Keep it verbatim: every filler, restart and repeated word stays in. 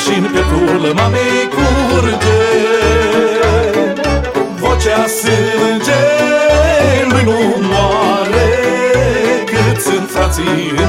și-n pieptul mamei curge vocea sângelui nu moare, cât sunt frații